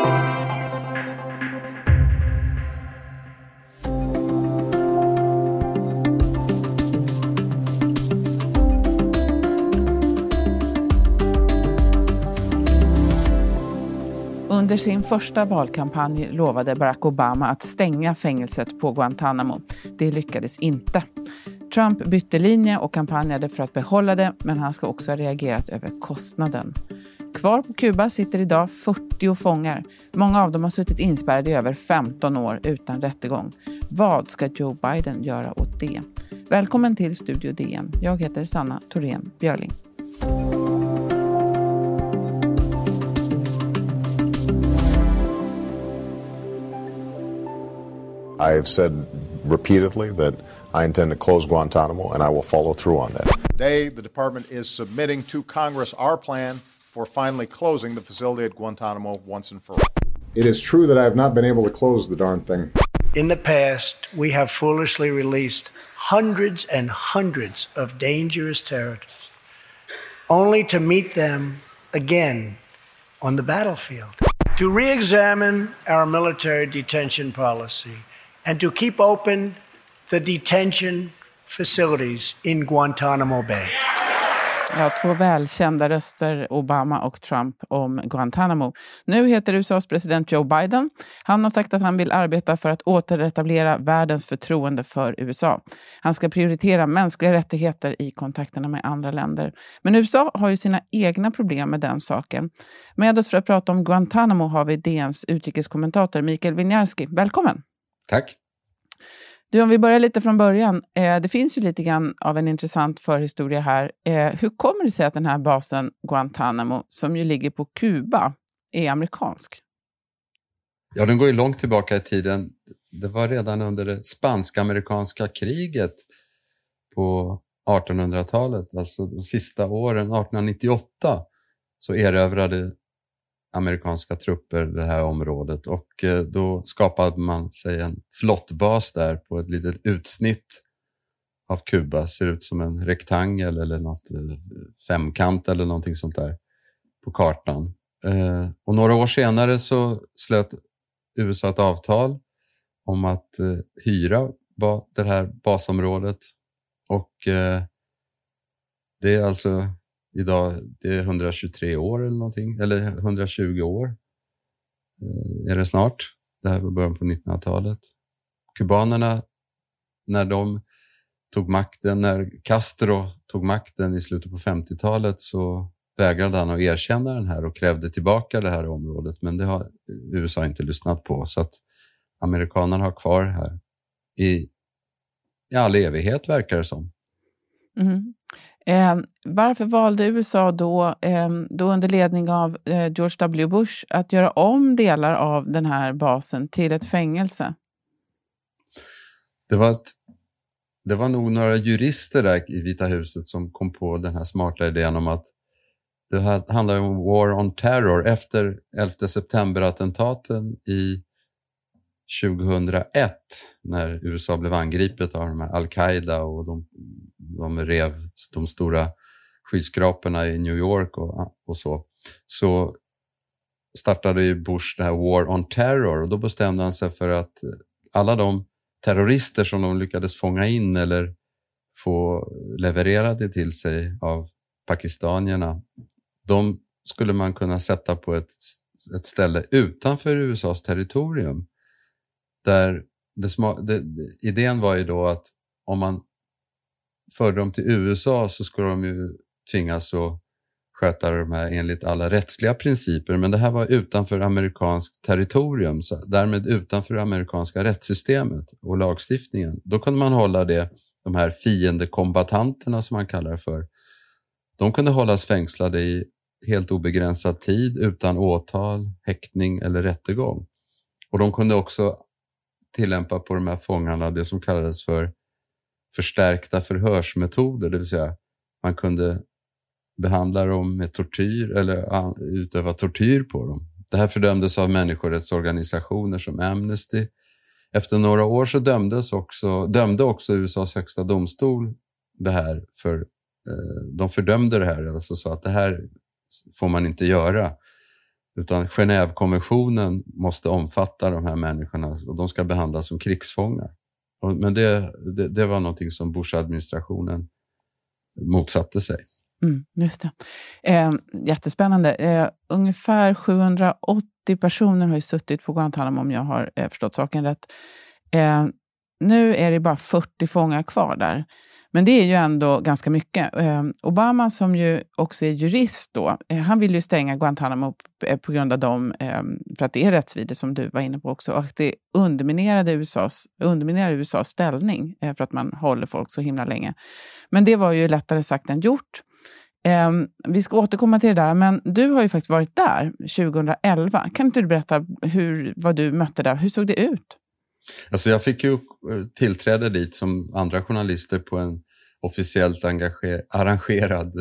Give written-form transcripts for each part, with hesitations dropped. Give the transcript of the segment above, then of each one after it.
Under sin första valkampanj lovade Barack Obama att stänga fängelset på Guantanamo. Det lyckades inte. Trump bytte linje och kampanjade för att behålla det, men han ska också ha reagerat över kostnaden. Kvar på Kuba sitter idag 40 fångar. Många av dem har suttit inspärrade i över 15 år utan rättegång. Vad ska Joe Biden göra åt det? Välkommen till Studio DN. Jag heter Sanna Thorén Björling. I have said repeatedly that I intend to close Guantanamo, and I will follow through on that. Today, the department is submitting to Congress our plan for finally closing the facility at Guantanamo once and for all. It is true that I have not been able to close the darn thing. In the past, we have foolishly released hundreds and hundreds of dangerous terrorists, only to meet them again on the battlefield. To re-examine our military detention policy and to keep open the detention facilities in Guantanamo Bay. Ja, två välkända röster, Obama och Trump, om Guantanamo. Nu heter USAs president Joe Biden. Han har sagt att han vill arbeta för att återetablera världens förtroende för USA. Han ska prioritera mänskliga rättigheter i kontakterna med andra länder. Men USA har ju sina egna problem med den saken. Med oss för att prata om Guantanamo har vi DNs utrikeskommentator Mikael Winiarski. Välkommen! Tack! Du, om vi börjar lite från början. Det finns ju lite grann av en intressant förhistoria här. Hur kommer det sig att den här basen Guantanamo, som ju ligger på Kuba, är amerikansk? Ja, den går ju långt tillbaka i tiden. Det var redan under det spansk-amerikanska kriget på 1800-talet, alltså de sista åren, 1898, så erövrade amerikanska trupper det här området, och då skapade man sig en flottbas där på ett litet utsnitt av Kuba. Ser ut som en rektangel eller något femkant eller någonting sånt där på kartan. Och några år senare så slöt USA ett avtal om att hyra det här basområdet, och det är alltså idag, det är 123 år eller någonting, eller 120 år är det snart. Det här var början på 1900-talet. Kubanerna, när Castro tog makten i slutet på 50-talet, så vägrade han att erkänna den här och krävde tillbaka det här området. Men det har USA inte lyssnat på, så att amerikanerna har kvar här i all evighet, verkar det som. Mm. Varför valde USA då under ledning av George W. Bush att göra om delar av den här basen till ett fängelse? Det var nog några jurister där i Vita huset som kom på den här smarta idén om att det här handlar om War on Terror efter 11 september-attentaten i 2001, när USA blev angripet av de här Al-Qaida, och de rev de stora skyskraporna i New York och så startade ju Bush det här War on Terror, och då bestämde han sig för att alla de terrorister som de lyckades fånga in eller få levererade till sig av pakistanierna, de skulle man kunna sätta på ett ställe utanför USAs territorium. Där idén var ju då att om man förde dem till USA så skulle de ju tvingas att sköta de här enligt alla rättsliga principer. Men det här var utanför amerikanskt territorium, så därmed utanför det amerikanska rättssystemet och lagstiftningen. Då kunde man hålla de här fiendekombatanterna som man kallar det för. De kunde hållas fängslade i helt obegränsad tid utan åtal, häktning eller rättegång. Och de kunde också tillämpa på de här fångarna det som kallades för förstärkta förhörsmetoder, det vill säga man kunde behandla dem med tortyr eller utöva tortyr på dem. Det här fördömdes av människorättsorganisationer som Amnesty. Efter några år så dömde också USAs högsta domstol det här de fördömde det här, alltså så att det här får man inte göra. Utan Genèvekonventionen måste omfatta de här människorna och de ska behandlas som krigsfångar. Men det var någonting som Bush-administrationen motsatte sig. Just det. Jättespännande. Ungefär 780 personer har ju suttit på Guantanamo om jag har förstått saken rätt. Nu är det bara 40 fångar kvar där. Men det är ju ändå ganska mycket. Obama som ju också är jurist då, han vill ju stänga Guantanamo på grund av dem, för att det är rättsvidrigt som du var inne på också. Och det underminerar USAs ställning för att man håller folk så himla länge. Men det var ju lättare sagt än gjort. Vi ska återkomma till det där, men du har ju faktiskt varit där 2011. Kan inte du berätta vad du mötte där? Hur såg det ut? Alltså jag fick ju tillträde dit som andra journalister på en officiellt arrangerad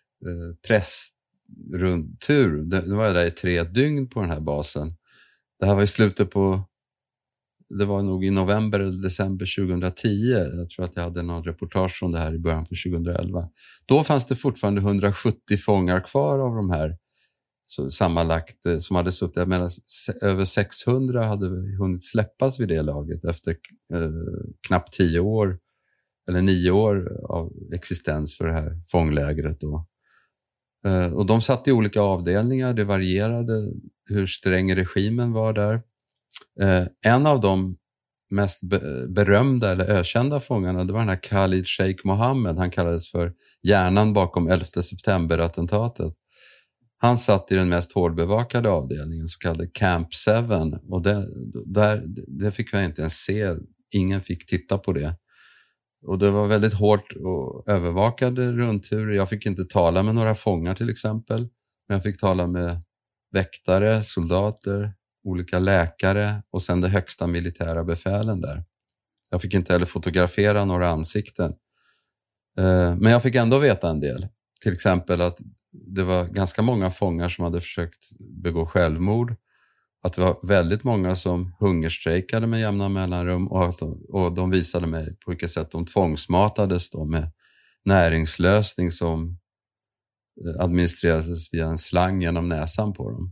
pressrundtur. Det var jag där i 3 dygn på den här basen. Det här var i slutet på, det var nog i november eller december 2010. Jag tror att jag hade någon reportage från det här i början på 2011. Då fanns det fortfarande 170 fångar kvar av de här. Så sammanlagt som hade suttit, jag menar, över 600 hade hunnit släppas vid det laget efter knappt 10 år eller 9 år av existens för det här fånglägret då. Och de satt i olika avdelningar, det varierade hur sträng regimen var där. En av de mest berömda eller ökända fångarna, det var den här Khalid Sheikh Mohammed, han kallades för hjärnan bakom 11 september-attentatet. Han satt i den mest hårdbevakade avdelningen, så kallade Camp 7. Och det fick jag inte ens se. Ingen fick titta på det. Och det var väldigt hårt och övervakade rundturer. Jag fick inte tala med några fångar till exempel. Men jag fick tala med väktare, soldater, olika läkare och sen det högsta militära befälen där. Jag fick inte heller fotografera några ansikten. Men jag fick ändå veta en del. Till exempel att det var ganska många fångar som hade försökt begå självmord. Att det var väldigt många som hungerstrejkade med jämna mellanrum. Och de visade mig på vilket sätt de tvångsmatades då med näringslösning som administrerades via en slang genom näsan på dem.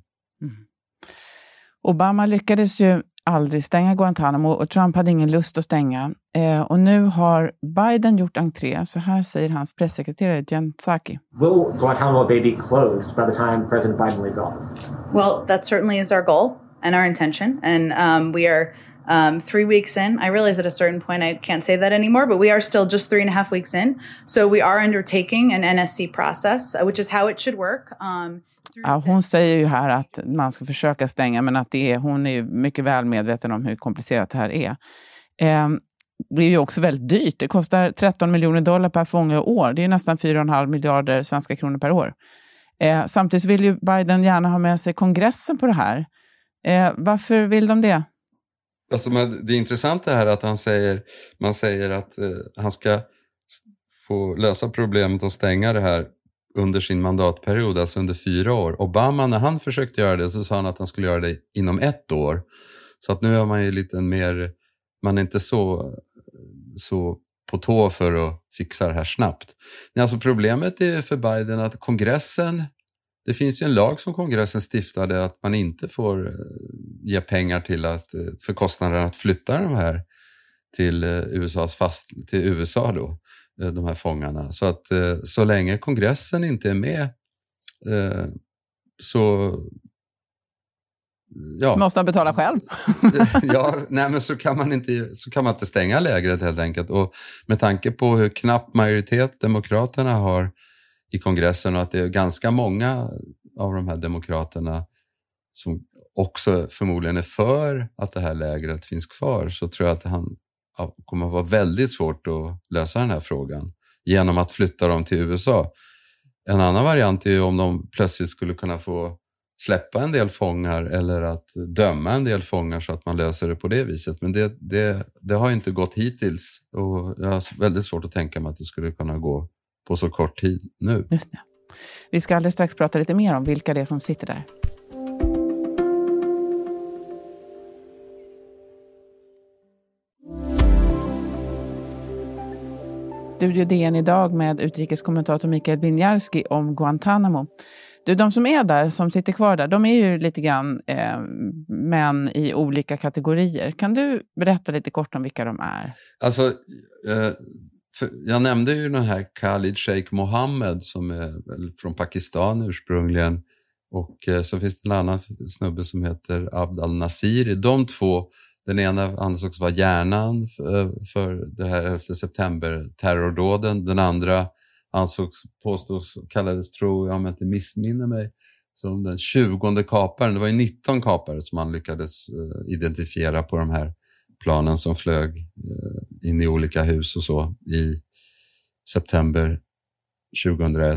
Obama lyckades ju aldrig stänga Guantanamo och Trump hade ingen lust att stänga. Och nu har Biden gjort entré. Så här säger hans pressekreterare Jen Psaki. Will Guantanamo Bay be closed by the time President Biden leaves office? Well, that certainly is our goal and our intention. And we are 3 weeks in. I realize at a certain point I can't say that anymore, but we are still just 3.5 weeks in. So we are undertaking an NSC process, which is how it should work. Ja, hon säger ju här att man ska försöka stänga, men att hon är ju mycket väl medveten om hur komplicerat det här är. Det är ju också väldigt dyrt. Det kostar $13 miljoner per fånge och år. Det är nästan 4,5 miljarder svenska kronor per år. Samtidigt vill ju Biden gärna ha med sig kongressen på det här. Varför vill de det? Alltså, det är intressant det här att man säger att han ska få lösa problemet och stänga det här under sin mandatperiod, alltså under 4 år. Obama, när han försökte göra det så sa han att han skulle göra det inom 1 år. Så att nu är man ju lite mer, man är inte så på tå för att fixa det här snabbt. Alltså problemet är för Biden att kongressen, det finns ju en lag som kongressen stiftade att man inte får ge pengar för kostnaden att flytta de här till USA då, de här fångarna. Så att så länge kongressen inte är med så måste man betala själv. Men så kan man inte stänga lägret helt enkelt. Och med tanke på hur knapp majoritet demokraterna har i kongressen och att det är ganska många av de här demokraterna som också förmodligen är för att det här lägret finns kvar, så tror jag att han kommer att vara väldigt svårt att lösa den här frågan genom att flytta dem till USA. En annan variant är ju om de plötsligt skulle kunna få släppa en del fångar eller att döma en del fångar så att man löser det på det viset. Men det har inte gått hittills och jag har väldigt svårt att tänka mig att det skulle kunna gå på så kort tid nu. Just det. Vi ska alldeles strax prata lite mer om vilka det är som sitter där. Studio DN idag med utrikeskommentator Mikael Winjarski om Guantanamo. De som är där, som sitter kvar där, de är ju lite grann män i olika kategorier. Kan du berätta lite kort om vilka de är? Alltså, jag nämnde ju den här Khalid Sheikh Mohammed som är från Pakistan ursprungligen. Och så finns det en annan snubbe som heter Abd al-Nasiri. De två, den ena ansågs vara hjärnan för det här 11 september-terrordåden. Den andra kallades, tror jag om jag inte missminner mig, som den 20:e kaparen. Det var ju 19 kapare som man lyckades identifiera på de här planen som flög in i olika hus och så i september 2001.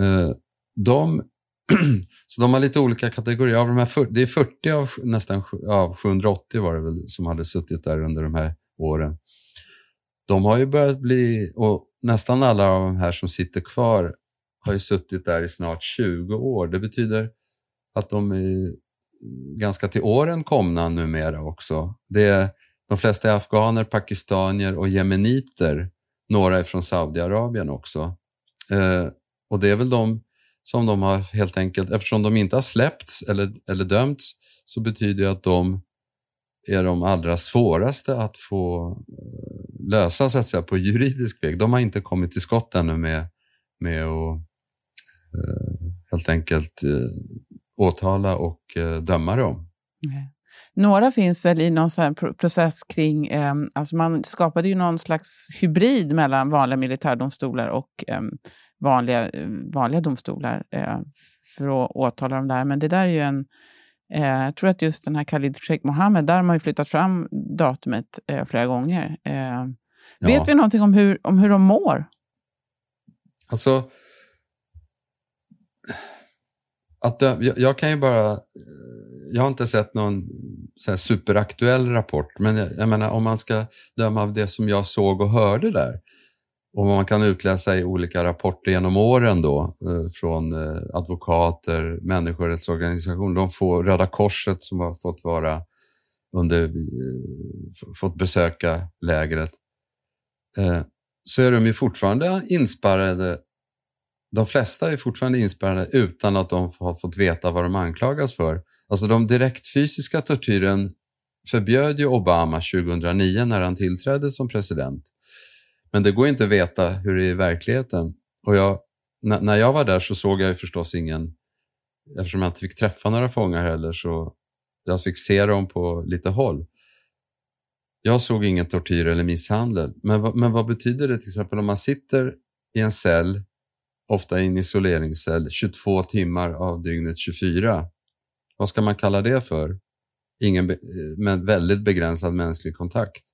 Så de har lite olika kategorier. Av de här det är 40 av nästan 780 var det väl som hade suttit där under de här åren. De har ju börjat bli, och nästan alla av de här som sitter kvar har ju suttit där i snart 20 år. Det betyder att de är ganska till åren komna numera också. De flesta är afghaner, pakistanier och jemeniter. Några är från Saudiarabien också. Och det är väl de som de har helt enkelt, eftersom de inte har släppts eller dömts, så betyder det att de är de allra svåraste att få lösa så att säga på juridisk väg. De har inte kommit till skott ännu med att helt enkelt åtala och döma dem. Okay. Några finns väl i någon sån här process kring, alltså man skapade ju någon slags hybrid mellan vanliga militärdomstolar och vanliga domstolar för att åtala dem där. Men det där är ju jag tror att just den här Khalid Sheikh Mohammed, där har man ju flyttat fram datumet flera gånger. Vet vi någonting om hur de mår? Alltså, jag kan ju bara... Jag har inte sett någon så här superaktuell rapport, men jag menar, om man ska döma av det som jag såg och hörde där, och man kan utläsa i olika rapporter genom åren då, från advokater, människorättsorganisationer, de får Röda Korset som har fått besöka lägret, så är de ju fortfarande inspärrade. De flesta är fortfarande inspärrade utan att de har fått veta vad de anklagas för. Alltså de direkt fysiska tortyren förbjöd ju Obama 2009 när han tillträdde som president. Men det går inte att veta hur det är i verkligheten. Och när jag var där så såg jag ju förstås ingen, eftersom jag inte fick träffa några fångar heller, så jag fick se dem på lite håll. Jag såg ingen tortyr eller misshandel. Men vad betyder det till exempel om man sitter i en cell, ofta i en isoleringscell, 22 timmar av dygnet 24? Vad ska man kalla det för? Med väldigt begränsad mänsklig kontakt.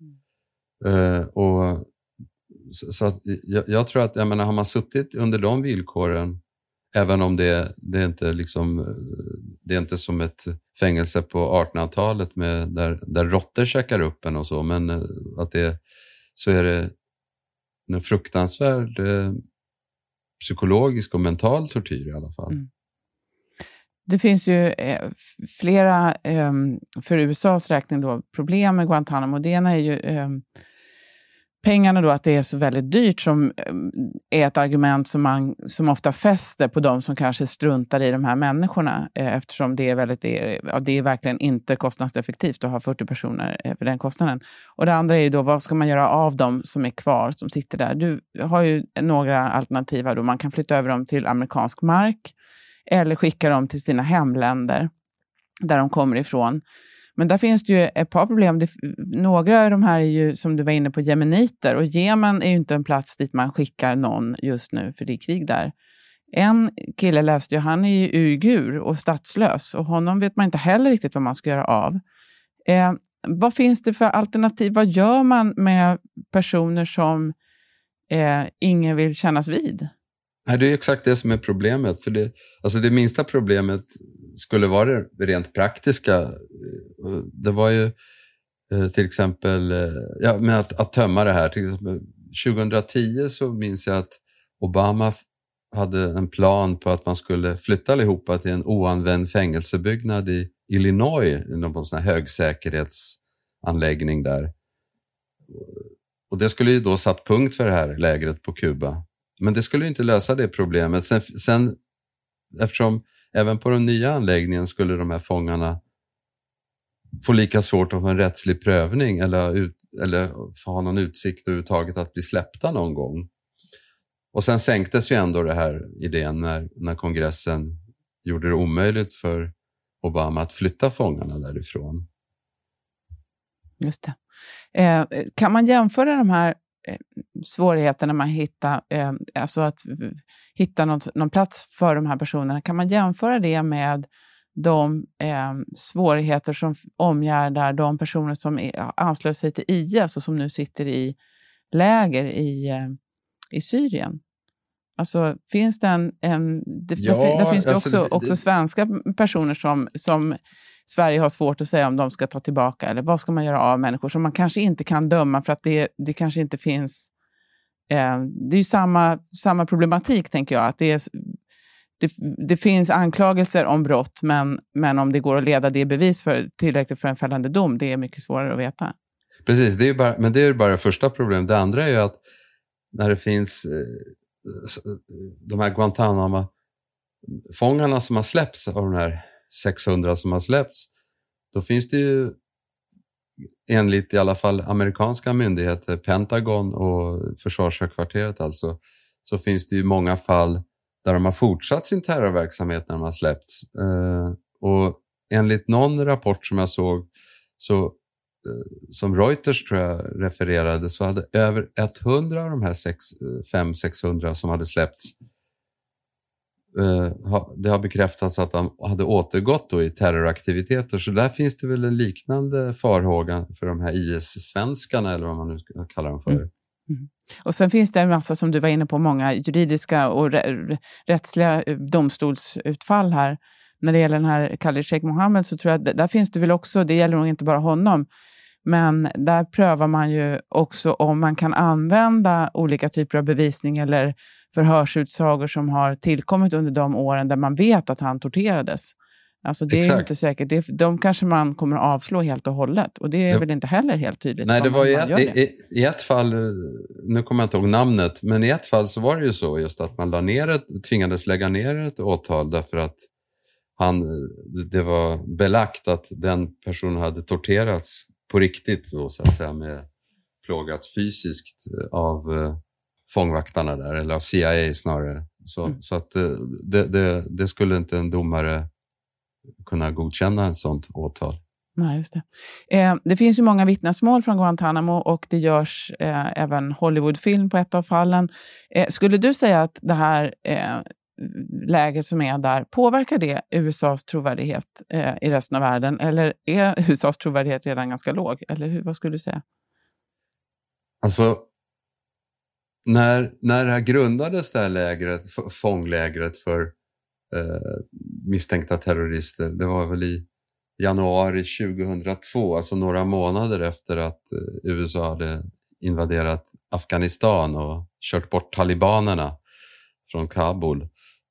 Så att jag tror att, jag menar, har man suttit under de villkoren, även om det är inte liksom, det är inte som ett fängelse på 1800-talet där råttor käkar upp en och så, men att så är det en fruktansvärd psykologisk och mental tortyr i alla fall. Mm. Det finns ju flera, för USAs räkning då, problem med Guantanamo. Det ena är ju pengarna då, att det är så väldigt dyrt, som är ett argument som ofta fäster på de som kanske struntar i de här människorna, eftersom det är verkligen inte kostnadseffektivt att ha 40 personer för den kostnaden. Och det andra är ju då, vad ska man göra av dem som är kvar, som sitter där? Du har ju några alternativ då. Man kan flytta över dem till amerikansk mark eller skicka dem till sina hemländer där de kommer ifrån. Men där finns det ju ett par problem. Några av de här är ju, som du var inne på, jemeniter. Och Jemen är ju inte en plats dit man skickar någon just nu, för det är krig där. En kille läste ju, han är ju uigur och statslös. Och honom vet man inte heller riktigt vad man ska göra av. Vad finns det för alternativ? Vad gör man med personer som ingen vill kännas vid? Nej, det är exakt det som är problemet. För det minsta problemet skulle vara det rent praktiska. Det var ju till exempel med att tömma det här. Till exempel, 2010 så minns jag att Obama hade en plan på att man skulle flytta allihopa till en oanvänd fängelsebyggnad i Illinois, någon sån här högsäkerhetsanläggning där. Och det skulle ju då satt punkt för det här lägret på Kuba. Men det skulle ju inte lösa det problemet. Sen eftersom även på den nya anläggningen skulle de här fångarna få lika svårt att få en rättslig prövning eller få ha någon utsikt överhuvudtaget att bli släppta någon gång. Och sen sänktes ju ändå det här idén när kongressen gjorde det omöjligt för Obama att flytta fångarna därifrån. Just det. Kan man jämföra de här svårigheterna man hittar, alltså att hitta någon plats för de här personerna, kan man jämföra det med de svårigheter som omgärdar de personer som anslöt sig till IS och som nu sitter i läger i Syrien? Alltså finns det där finns det också svenska personer som Sverige har svårt att säga om de ska ta tillbaka, eller vad ska man göra av människor som man kanske inte kan döma för att det kanske inte finns. Det är ju samma problematik, tänker jag, att det finns anklagelser om brott, men om det går att leda det bevis tillräckligt för en fällande dom, det är mycket svårare att veta. Precis, men det är bara det första problemet. Det andra är ju att när det finns de här Guantanamo-fångarna som har släppts, av de här 600 som har släppts, då finns det ju enligt i alla fall amerikanska myndigheter, Pentagon och försvarshögkvarteret alltså, så finns det ju många fall där de har fortsatt sin terrorverksamhet när de har släppts. Och enligt någon rapport som jag såg, så som Reuters tror jag refererade, så hade över 100 av de här 500-600 som hade släppts, det har bekräftats att de hade återgått då i terroraktiviteter. Så där finns det väl en liknande farhåga för de här IS-svenskarna, eller vad man nu ska kalla dem för. Mm. Och sen finns det en massa, som du var inne på, många juridiska och rättsliga domstolsutfall här. När det gäller den här Khalid Sheikh Mohammed, så tror jag att där finns det väl också, det gäller nog inte bara honom, men där prövar man ju också om man kan använda olika typer av bevisning eller förhörsutsagor som har tillkommit under de åren där man vet att han torterades. Alltså det är inte säkert. De kanske man kommer att avslå helt och hållet. Och det är väl inte heller helt tydligt. Nej, det var i ett fall, nu kommer jag inte ihåg namnet, men i ett fall så var det ju så just att man tvingades lägga ner ett åtal därför att det var belagt att den personen hade torterats på riktigt då, så att säga, med plågats fysiskt av fångvaktarna där, eller av CIA snarare. Så att det skulle inte en domare kunna godkänna ett sånt åtal. Nej, just det. Det finns ju många vittnesmål från Guantanamo och det görs även Hollywoodfilm på ett av fallen. Skulle du säga att det här läget som är där, påverkar det USAs trovärdighet i resten av världen, eller är USAs trovärdighet redan ganska låg? Eller vad skulle du säga? Alltså, när det här grundades, det här lägret, fånglägret för misstänkta terrorister, det var väl i januari 2002, alltså några månader efter att USA hade invaderat Afghanistan och kört bort talibanerna från Kabul.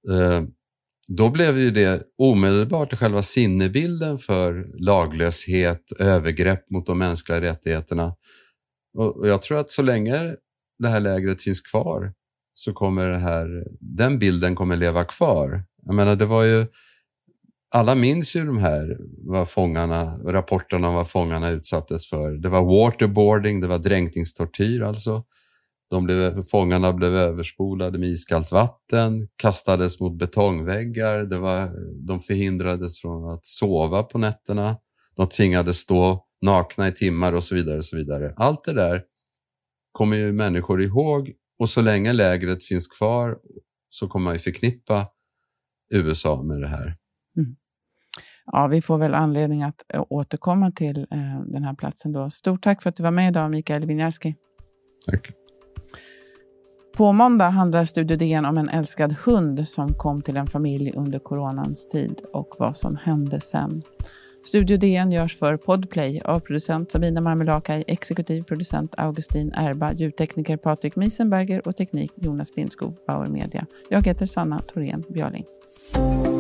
Då blev ju det omedelbart själva sinnebilden för laglöshet, övergrepp mot de mänskliga rättigheterna. Och jag tror att så länge det här lägret finns kvar så kommer den bilden kommer leva kvar. Jag menar, det var ju, alla minns ju rapporterna om vad fångarna utsattes för. Det var waterboarding, det var dränkningstortyr alltså. Fångarna blev överspolade med iskallt vatten, kastades mot betongväggar, de förhindrades från att sova på nätterna, de tvingades stå nakna i timmar och så vidare och så vidare. Allt det där kommer ju människor ihåg, och så länge lägret finns kvar så kommer man ju förknippa USA med det här. Mm. Ja, vi får väl anledning att återkomma till den här platsen då. Stort tack för att du var med idag, Mikael Winiarski. Tack. På måndag handlar Studio DN om en älskad hund som kom till en familj under coronans tid och vad som hände sen. Studio DN görs för Podplay av producent Sabina Marmelakai, exekutiv producent Augustin Erba, ljudtekniker Patrik Miesenberger och teknik Jonas Lindskog, Bauer Media. Jag heter Sanna Thorén Björling.